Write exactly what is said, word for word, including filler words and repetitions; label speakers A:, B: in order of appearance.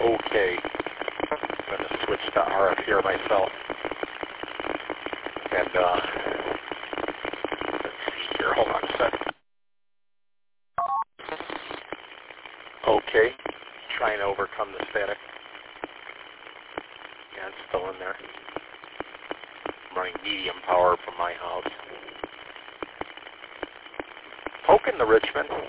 A: Okay. I'm going to switch to R F here myself. And, uh, let's see here. Hold on a second. Okay. Trying to overcome the static. Yeah, it's still in there. I'm running medium power from my house. Poking the Richmond.